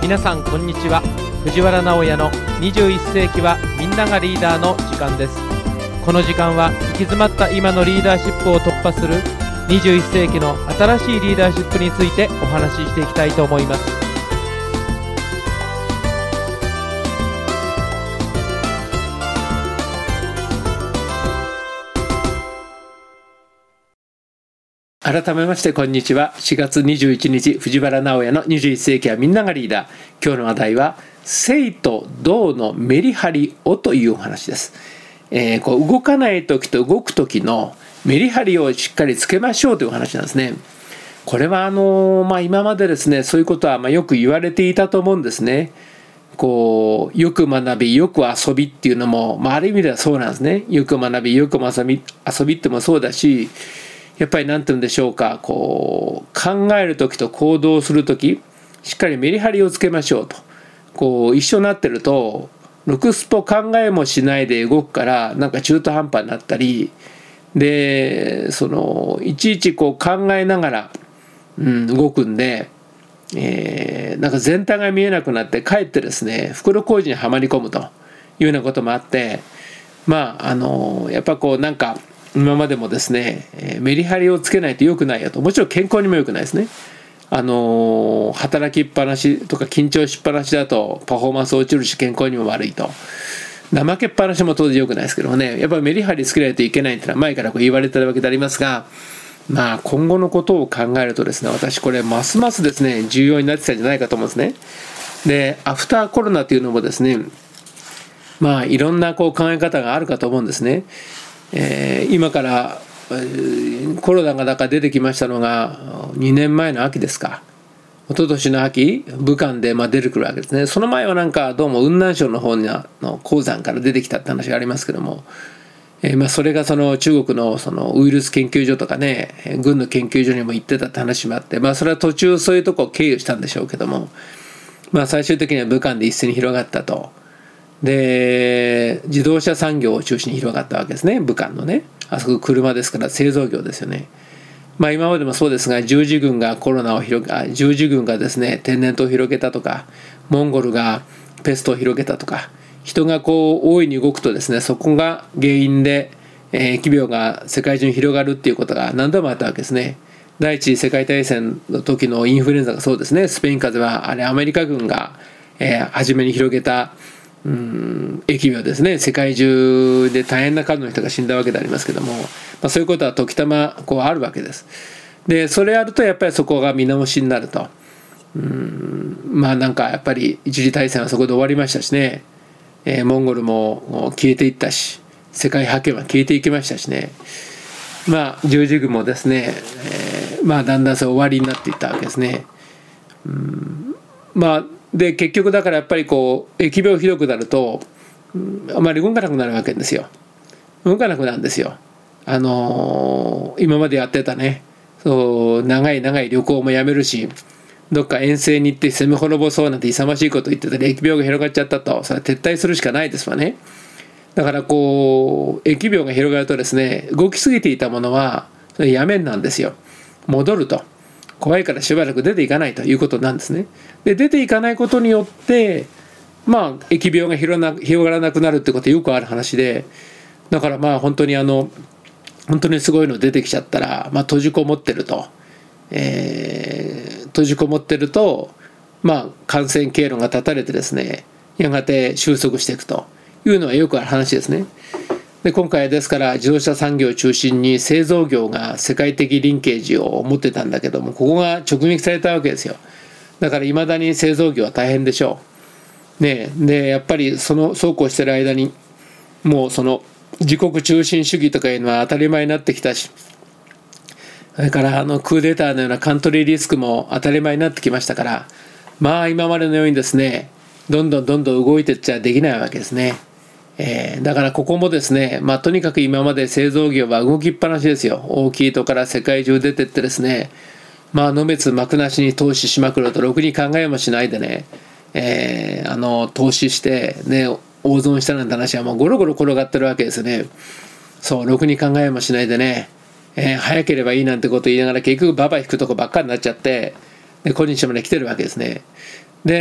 皆さんこんにちは。藤原直哉の21世紀はみんながリーダーの時間です。この時間は行き詰まった今のリーダーシップを突破する21世紀の新しいリーダーシップについてお話ししていきたいと思います。改めましてこんにちは。4月21日藤原直哉の21世紀はみんながリーダー。今日の話題は静と動のメリハリをというお話です。こう動かない時と動く時のメリハリをしっかりつけましょうというお話なんですね。これは今までですね、そういうことはよく言われていたと思うんですね。こうよく学びよく遊びっていうのも、ある意味ではそうなんですね。よく学びよく遊びってもそうだし、やっぱり何て言うんでしょうか、こう考える時と行動する時しっかりメリハリをつけましょうと。こう一緒になってるとろくすっぽ考えもしないで動くから中途半端になったりで、いちいちこう考えながら、動くんで、全体が見えなくなってかえってですね袋小路にはまり込むというようなこともあって、やっぱこう今までもですね、メリハリをつけないと良くないよと。もちろん健康にも良くないですね。働きっぱなしとか緊張しっぱなしだとパフォーマンス落ちるし健康にも悪いと。怠けっぱなしも当然良くないですけどもね、やっぱりメリハリつけないといけないっていうのは前からこう言われてるわけでありますが、今後のことを考えるとですね、私これますますですね重要になってきたんじゃないかと思うんですね。でアフターコロナというのもですね、いろんなこう考え方があるかと思うんですね。今からコロナが出てきましたのが2年前の秋ですか。一昨年の秋武漢で出てくるわけですね。その前はどうも雲南省の方の鉱山から出てきたって話がありますけども、それがその中国のそのウイルス研究所とかね、軍の研究所にも行ってたって話もあって、それは途中そういうとこを経由したんでしょうけども、最終的には武漢で一斉に広がったと。で自動車産業を中心に広がったわけですね。武漢のね、あそこ車ですから製造業ですよね。今までもそうですが、十字軍がですね天然痘を広げたとか、モンゴルがペストを広げたとか、人がこう大いに動くとですね、そこが原因で、疫病が世界中に広がるっていうことが何度もあったわけですね。第一次世界大戦の時のインフルエンザがそうですね。スペイン風邪はあれアメリカ軍が、初めに広げた疫病ですね。世界中で大変な数の人が死んだわけでありますけども、そういうことは時たまこうあるわけです。でそれやるとやっぱりそこが見直しになると。やっぱり一次大戦はそこで終わりましたしね、モンゴルも消えていったし、世界覇権は消えていきましたしね、十字軍もですね、だんだん終わりになっていったわけですね。で結局だからやっぱりこう疫病ひどくなると、あまり動かなくなるわけですよ。動かなくなるんですよ。今までやってたね、長い旅行もやめるし、どっか遠征に行って攻め滅ぼそうなんて勇ましいこと言ってたら疫病が広がっちゃったと、それは撤退するしかないですわね。だからこう疫病が広がるとですね、動きすぎていたものはそれやめんなんですよ。戻ると。怖いからしばらく出ていかないということなんですね。で出ていかないことによって疫病が広がらなくなるってことはよくある話で、だから本当に本当にすごいの出てきちゃったら、閉じこもってると、感染経路が断たれてですね、やがて収束していくというのはよくある話ですね。で今回ですから自動車産業を中心に製造業が世界的リンケージを持ってたんだけども、ここが直撃されたわけですよ。だからいまだに製造業は大変でしょう。でやっぱりそうこうしてる間にもうその自国中心主義とかいうのは当たり前になってきたし、それからクーデターのようなカントリーリスクも当たり前になってきましたから、今までのようにですねどんどん動いてっちゃできないわけですね。だからここもですね、とにかく今まで製造業は動きっぱなしですよ。大きいとこから世界中出てってですね、のめつ幕なしに投資しまくるとろくに考えもしないでね、投資してね大損したなんて話はもうゴロゴロ転がってるわけですね。ろくに考えもしないでね、早ければいいなんてこと言いながら結局ババ引くとこばっかりになっちゃって、で今日まで来てるわけですね。で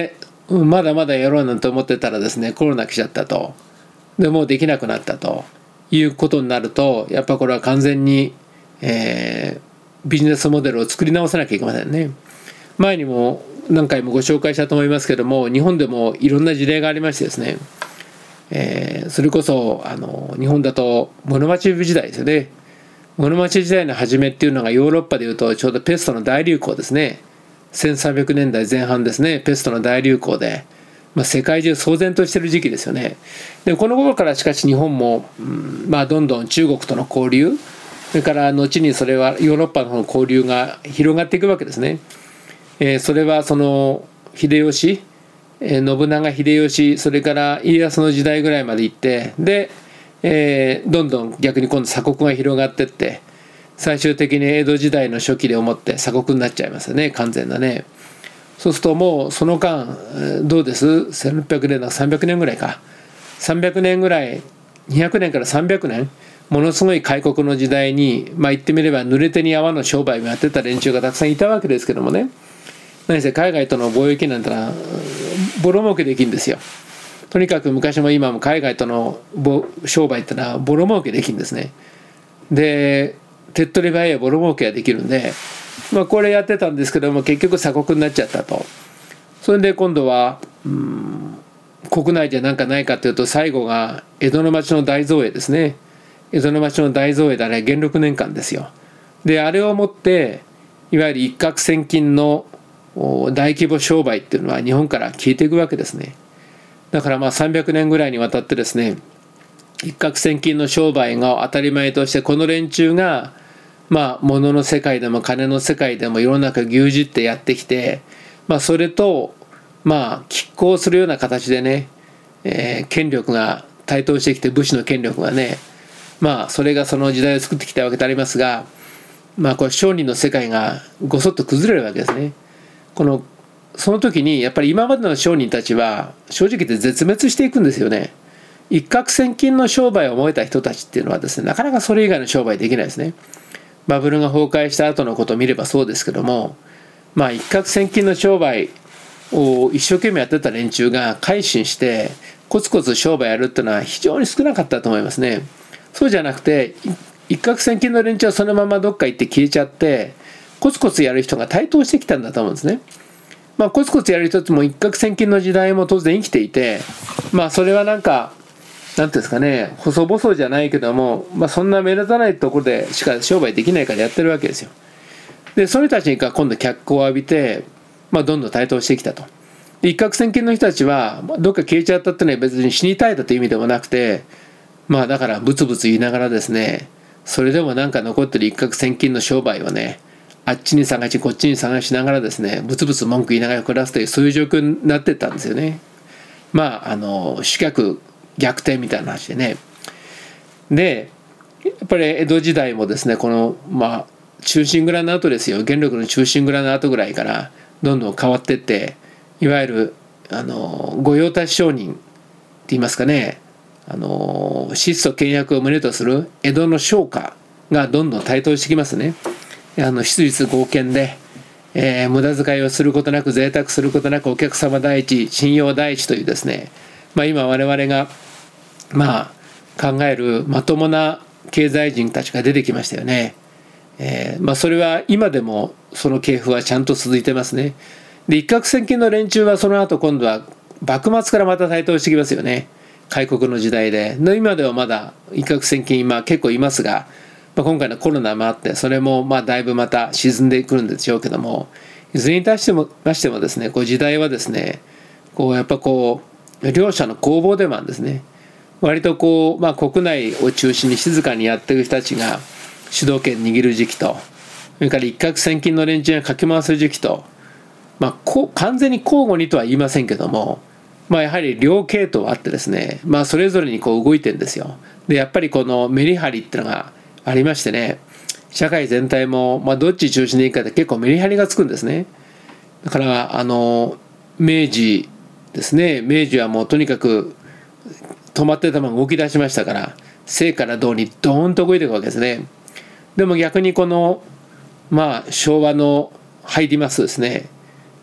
まだまだやろうなんて思ってたらですね、コロナ来ちゃったと。でもうできなくなったということになると、やっぱこれは完全に、ビジネスモデルを作り直さなきゃいけませんね。前にも何回もご紹介したと思いますけども、日本でもいろんな事例がありましてですね、それこそ日本だと室町時代ですよね。室町時代の初めっていうのがヨーロッパでいうとちょうどペストの大流行ですね。1300年代前半ですね、ペストの大流行で、世界中騒然としてる時期ですよね。でこの頃からしかし日本も、どんどん中国との交流、それから後にそれはヨーロッパの交流が広がっていくわけですね。それはその秀吉、信長秀吉、それから家康の時代ぐらいまで行って、で、どんどん逆に今度鎖国が広がっていって、最終的に江戸時代の初期で思って鎖国になっちゃいますよね、完全なね。そうするともうその間どうです、1600年だ300年ぐらいか、300年ぐらい、200年から300年、ものすごい開国の時代に、言ってみれば濡れ手に泡の商売をやってた連中がたくさんいたわけですけどもね、何せ海外との貿易なんてのはボロ儲けできるんですよ。とにかく昔も今も海外との商売ってのはボロ儲けできるんですね。で手っ取り早いボロ儲けができるんで、これやってたんですけども結局鎖国になっちゃったと。それで今度は国内じゃ何かないかというと、最後が江戸の町の大造営ですね。江戸の町の大造営であれ元禄年間ですよ。であれをもっていわゆる一攫千金の大規模商売っていうのは日本から消えていくわけですね。だから300年ぐらいにわたってですね、一攫千金の商売が当たり前として、この連中が物の世界でも金の世界でも世の中牛耳ってやってきて、それと拮抗するような形でね、権力が台頭してきて、武士の権力がね、それがその時代を作ってきたわけでありますが、これ商人の世界がごそっと崩れるわけですね。その時にやっぱり今までの商人たちは正直言って絶滅していくんですよね。一攫千金の商売を覚えた人たちっていうのはですね、なかなかそれ以外の商売できないですね。バブルが崩壊した後のことを見ればそうですけども、一攫千金の商売を一生懸命やってた連中が改心してコツコツ商売やるっていうのは非常に少なかったと思いますね。そうじゃなくて一攫千金の連中はそのままどっか行って消えちゃって、コツコツやる人が台頭してきたんだと思うんですね。コツコツやる人っても一攫千金の時代も当然生きていて、それはなんていうんですかね、細々じゃないけども、そんな目立たないところでしか商売できないからやってるわけですよ。でその人たちが今度脚光を浴びて、どんどん台頭してきたと。で一攫千金の人たちはどっか消えちゃったってのは別に死に絶えたという意味でもなくて、だからブツブツ言いながらですね、それでもなんか残ってる一攫千金の商売をね、あっちに探しこっちに探しながらですね、ブツブツ文句言いながら暮らすという、そういう状況になってったんですよね。主客逆転みたいな話でね。でやっぱり江戸時代もですね、この忠臣蔵の後ですよ、元禄の忠臣蔵の後ぐらいからどんどん変わってって、いわゆる御用達商人って言いますかね、質素倹約を旨とする江戸の商家がどんどん台頭してきますね。質実剛健で、無駄遣いをすることなく、贅沢することなく、お客様第一、信用第一というですね、今我々が考えるまともな経済人たちが出てきましたよね。それは今でもその系譜はちゃんと続いてますね。で一攫千金の連中はその後今度は幕末からまた台頭してきますよね。開国の時代で今ではまだ一攫千金結構いますが、今回のコロナもあってそれもだいぶまた沈んでくるんでしょうけども、いずれにましてもですね、時代はですね、やっぱ両者の攻防でもあるんですね。割と国内を中心に静かにやってる人たちが主導権握る時期と、それから一攫千金の連中がかき回す時期と、完全に交互にとは言いませんけども、やはり両系統あってですね、それぞれに動いてるんですよ。でやっぱりこのメリハリっていうのがありましてね、社会全体もどっち中心でいいかって結構メリハリがつくんですね。だから明治ですね、明治はもうとにかく止まってたまま動き出しましたから、生から動にドーンと動いていくわけですね。でも逆にこの昭和の入りますですね、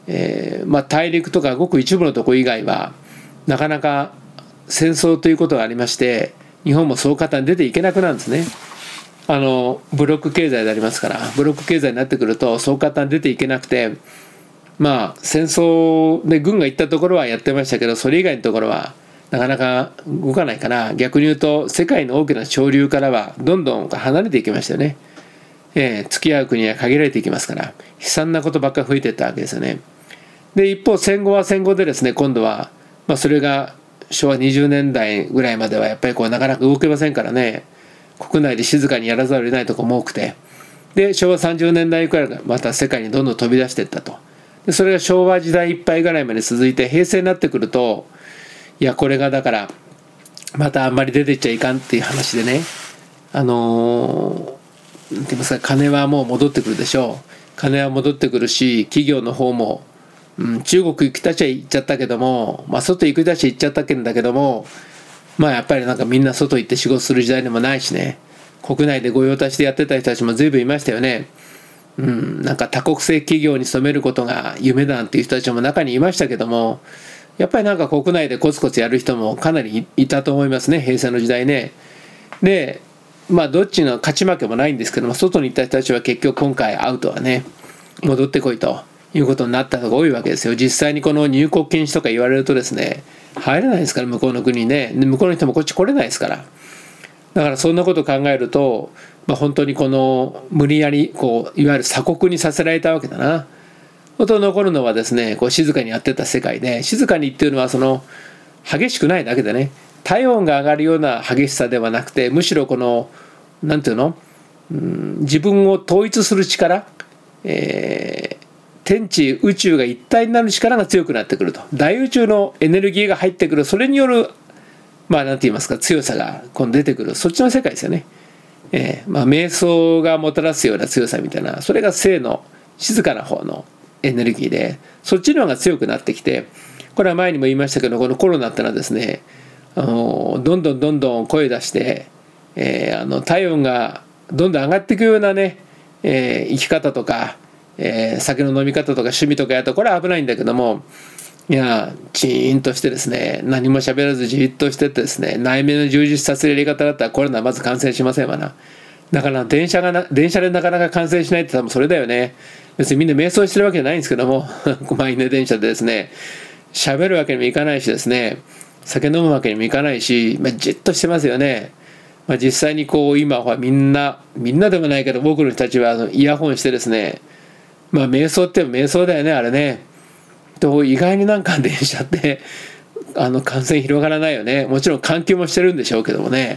大陸とかごく一部のとこ以外はなかなか戦争ということがありまして、日本もそう簡単に出ていけなくなるんですね。ブロック経済でありますから、ブロック経済になってくるとそう簡単に出ていけなくて、戦争で軍が行ったところはやってましたけど、それ以外のところはなかなか動かないから、逆に言うと世界の大きな潮流からはどんどん離れていきましたよね。付き合う国は限られていきますから、悲惨なことばっかり増えていったわけですよね。で一方戦後は戦後でですね、今度は、それが昭和20年代ぐらいまではやっぱりなかなか動けませんからね、国内で静かにやらざるを得ないところも多くて、で昭和30年代くらいからまた世界にどんどん飛び出していったと。でそれが昭和時代いっぱいぐらいまで続いて、平成になってくると、いやこれがだからまたあんまり出ていっちゃいかんっていう話でね、なんて言いますか、金はもう戻ってくるでしょう。金は戻ってくるし、企業の方も、中国行きたちは行っちゃったけども、外行くたちは行っちゃったんだけども、やっぱりなんかみんな外行って仕事する時代でもないしね、国内で御用達でやってた人たちも随分いましたよね。なんか多国籍企業に勤めることが夢だなんていう人たちも中にいましたけども、やっぱりなんか国内でコツコツやる人もかなりいたと思いますね、平成の時代ね。でどっちの勝ち負けもないんですけども、外に行った人たちは結局今回アウトはね、戻ってこいということになったのが多いわけですよ。実際にこの入国禁止とか言われるとですね、入れないですから、向こうの国にね。向こうの人もこっち来れないですから。だからそんなことを考えると、本当にこの無理やりいわゆる鎖国にさせられたわけだな。あと残るのはですね、静かにやってた世界で、静かにっていうのは激しくないだけでね、体温が上がるような激しさではなくて、むしろなんていうの、自分を統一する力、天地宇宙が一体になる力が強くなってくると。大宇宙のエネルギーが入ってくる、それによるなんて言いますか、強さが今度出てくる、そっちの世界ですよね。瞑想がもたらすような強さみたいな、それが静の静かな方のエネルギーで、そっちの方が強くなってきて、これは前にも言いましたけど、このコロナってのはですね、どんどん声出して、体温がどんどん上がっていくようなね、生き方とか、酒の飲み方とか趣味とかやるとこれは危ないんだけども、いやチーンとしてですね、何も喋らずじっとしててですね、内面の充実させるやり方だったらコロナはまず感染しませんわな。だから電車でなかなか感染しないって多分それだよね。別にみんな瞑想してるわけじゃないんですけども満員電車でですね、喋るわけにもいかないしですね、酒飲むわけにもいかないし、じっとしてますよね。実際に今はみんなでもないけど、僕の人たちはイヤホンしてですね、瞑想って瞑想だよね、あれね。と意外になんか電車って感染広がらないよね。もちろん換気もしてるんでしょうけどもね。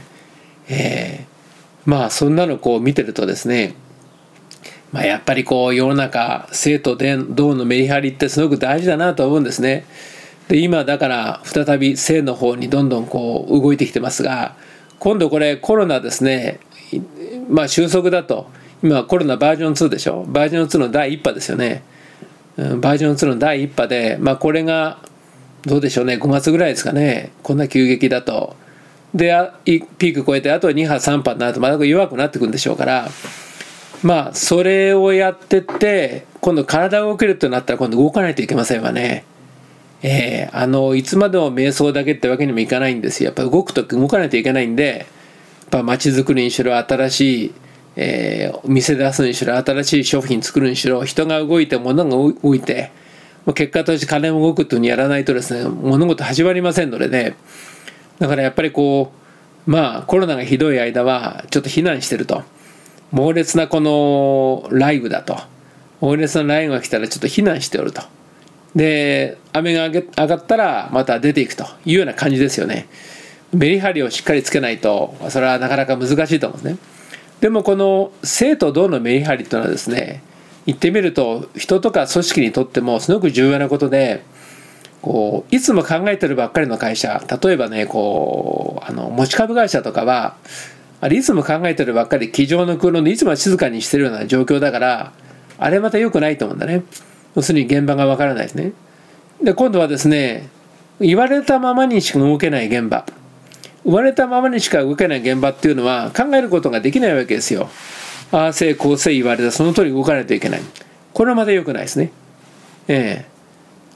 そんなの見てるとですね、やっぱり世の中生と動のメリハリってすごく大事だなと思うんですね。で今だから再び生の方にどんどん動いてきてますが、今度これコロナですね、収束だと。今コロナバージョン2でしょ。バージョン2の第1波ですよね。バージョン2の第1波で、これがどうでしょうね、5月ぐらいですかね、こんな急激だと。でピーク超えて、あとは2波3波になるとまた弱くなってくるんでしょうから、それをやってって今度体が動けるとなったら今度動かないといけませんわね。いつまでも瞑想だけってわけにもいかないんですよ。やっぱ動くと動かないといけないんで、やっぱ街づくりにしろ、新しい店出すにしろ、新しい商品作るにしろ、人が動いて物が動いて、結果として金も動くというふうにやらないとですね、物事始まりませんのでね。だからやっぱりコロナがひどい間はちょっと避難してると。猛烈な雷雨だと。猛烈な雷雨が来たらちょっと避難しておると。で雨が上がったらまた出ていくというような感じですよね。メリハリをしっかりつけないとそれはなかなか難しいと思うんですね。でもこの静と動のメリハリというのはですね、言ってみると人とか組織にとってもすごく重要なことで、いつも考えてるばっかりの会社、例えばね持ち株会社とかはあれいつも考えてるばっかり、机上の空論でいつも静かにしてるような状況だから、あれまた良くないと思うんだね。要するに現場がわからないですね。で今度はですね、言われたままにしか動けない現場、言われたままにしか動けない現場っていうのは考えることができないわけですよ。ああせいこうせい言われたその通り動かないといけない。これはまた良くないですね。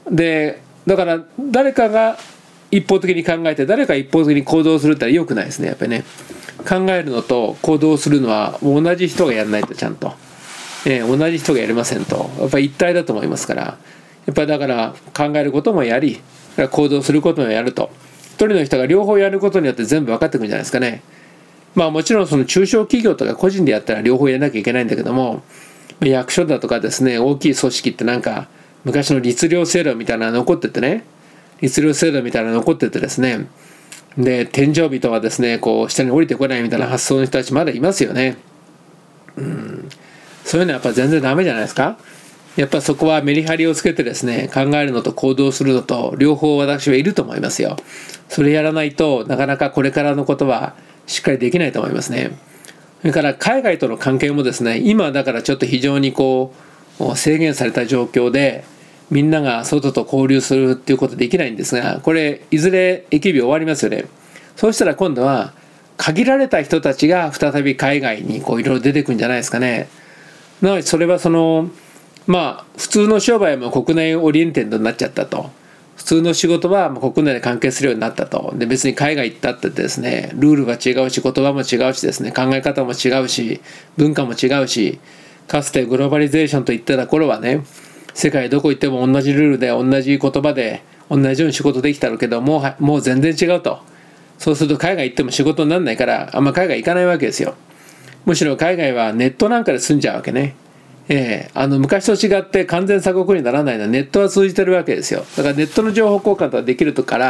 でだから誰かが一方的に考えて誰か一方的に行動するってのは良くないですね。やっぱりね、考えるのと行動するのは同じ人がやらないと、ちゃんと、同じ人がやりませんと、やっぱり一体だと思いますから、やっぱりだから考えることもやり行動することもやると、一人の人が両方やることによって全部分かってくるんじゃないですかね。まあもちろんその中小企業とか個人でやったら両方やらなきゃいけないんだけども、役所だとかですね、大きい組織ってなんか昔の律令制度みたいなのが残っててね、律令制度みたいなのが残っててですね、で天井人はですねこう下に降りてこないみたいな発想の人たちまだいますよね。そういうのはやっぱ全然ダメじゃないですか。やっぱそこはメリハリをつけてですね、考えるのと行動するのと両方私はいると思いますよ。それやらないとなかなかこれからのことはしっかりできないと思いますね。それから海外との関係もですね、今だからちょっと非常にこう制限された状況でみんなが外と交流するっていうことできないんですが、これいずれ疫病終わりますよね。そうしたら今度は限られた人たちが再び海外にこういろいろ出てくるんじゃないですかね。なのでそれはそのまあ普通の商売も国内オリエンテッドになっちゃったと、普通の仕事は国内で完結するようになったと。で別に海外行ったってですね、ルールが違うし言葉も違うしですね、考え方も違うし文化も違うし、かつてグローバリゼーションと言ってた頃はね、世界どこ行っても同じルールで同じ言葉で同じように仕事できたけどもう全然違うと。そうすると海外行っても仕事にならないからあんま海外行かないわけですよ。むしろ海外はネットなんかで済んじゃうわけね。昔と違って完全鎖国にならないのはネットは通じてるわけですよ。だからネットの情報交換とかできるから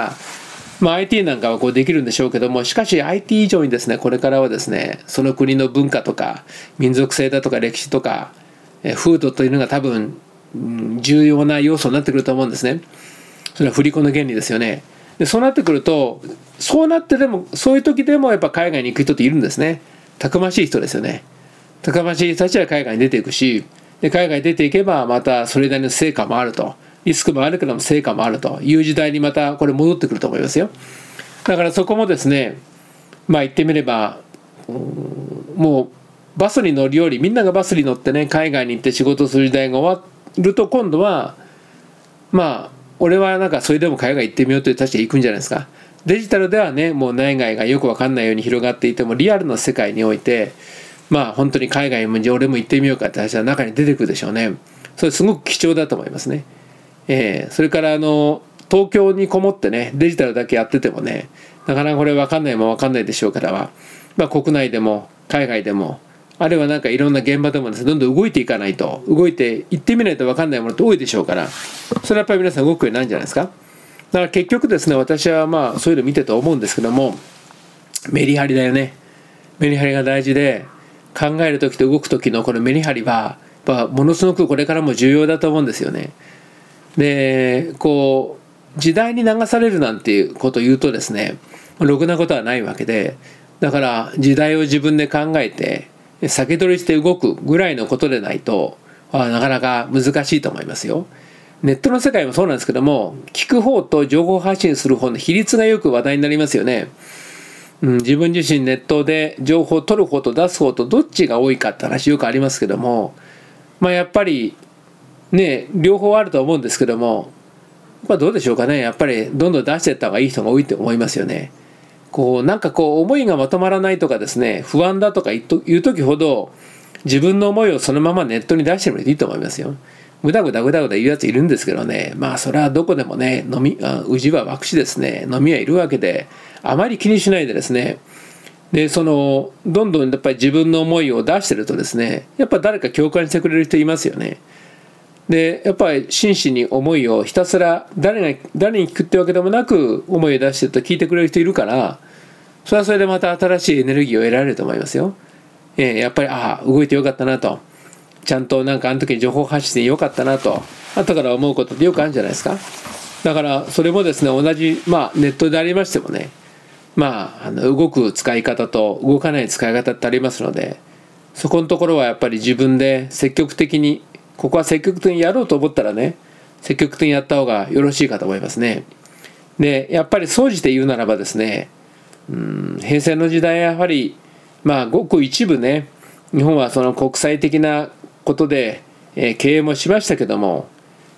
、IT なんかはこうできるんでしょうけども、しかし IT 以上にですね、これからはですね、その国の文化とか民族性だとか歴史とか風土というのが多分重要な要素になってくると思うんですね。それは振り子の原理ですよね。でそうなってくると、そうなってでもそういう時でもやっぱ海外に行く人っているんですね。たくましい人ですよね。たくましい人たちは海外に出ていくし、で海外に出ていけばまたそれなりの成果もあると、リスクもあるけども成果もあるという時代にまたこれ戻ってくると思いますよ。だからそこもですね、言ってみればもうバスに乗るよりみんながバスに乗ってね海外に行って仕事する時代が終わると、今度は俺はなんかそれでも海外行ってみようという人たちが行くんじゃないですか。デジタルではねもう内外がよく分かんないように広がっていても、リアルの世界において本当に海外も俺も行ってみようかって話は中に出てくるでしょうね。それすごく貴重だと思いますね。それから東京にこもってねデジタルだけやっててもね、なかなかこれ分かんないも分かんないでしょうからは、国内でも海外でもあるいはなんかいろんな現場でもですね、どんどん動いていかないと、動いていってみないと分かんないものって多いでしょうから、それはやっぱり皆さん動くようになるんじゃないですか。だから結局ですね、私はそういうの見てて思うんですけども、メリハリだよね。メリハリが大事で、考える時と動く時のこのメリハリはやっぱものすごくこれからも重要だと思うんですよね。でこう時代に流されるなんていうことを言うとですね、ろくなことはないわけで、だから時代を自分で考えて先取りして動くぐらいのことでないとなかなか難しいと思いますよ。ネットの世界もそうなんですけども、聞く方と情報発信する方の比率がよく話題になりますよね。自分自身ネットで情報を取る方と出す方とどっちが多いかって話よくありますけども、やっぱりね両方あると思うんですけども、どうでしょうかね。やっぱりどんどん出していった方がいい人が多いと思いますよね。なんか思いがまとまらないとかですね、不安だとかいう時ほど自分の思いをそのままネットに出してみるといいと思いますよ。ぐだぐだ言うやついるんですけどね、それはどこでもね、宇治は湧くしですね、飲みはいるわけで、あまり気にしないでですね、でどんどんやっぱり自分の思いを出してるとですね、やっぱ誰か共感してくれる人いますよね。でやっぱり真摯に思いをひたすら誰に聞くってわけでもなく思いを出してると聞いてくれる人いるから、それはそれでまた新しいエネルギーを得られると思いますよ。やっぱり動いてよかったなと、ちゃんとなんかあの時に情報発信でよかったなと後から思うことってよくあるんじゃないですか。だからそれもですね、同じネットでありましてもね、動く使い方と動かない使い方ってありますので、そこのところはやっぱり自分で積極的に、ここは積極的にやろうと思ったらね、積極的にやった方がよろしいかと思いますね。でやっぱり総じて言うならばですね、平成の時代はやはりごく一部ね、日本はその国際的なことで、経営もしましたけども、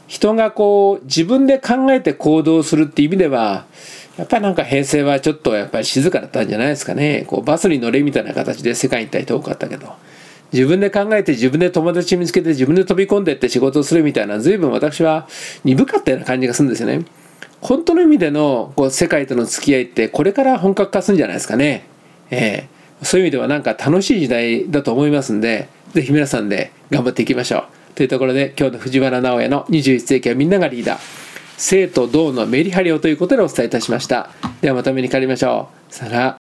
人が自分で考えて行動するっていう意味ではやっぱりなんか平成はちょっとやっぱり静かだったんじゃないですかね。バスに乗れみたいな形で世界に行った人多かったけど、自分で考えて自分で友達見つけて自分で飛び込んでって仕事をするみたいな、随分私は鈍かったような感じがするんですよね。本当の意味での世界との付き合いってこれから本格化するんじゃないですかね。そういう意味ではなんか楽しい時代だと思いますんで、ぜひ皆さんで頑張っていきましょう。というところで今日の藤原直哉の21世紀はみんながリーダー、生と同のメリハリをということでお伝えいたしました。ではまたお目にかかりましょう。さよなら。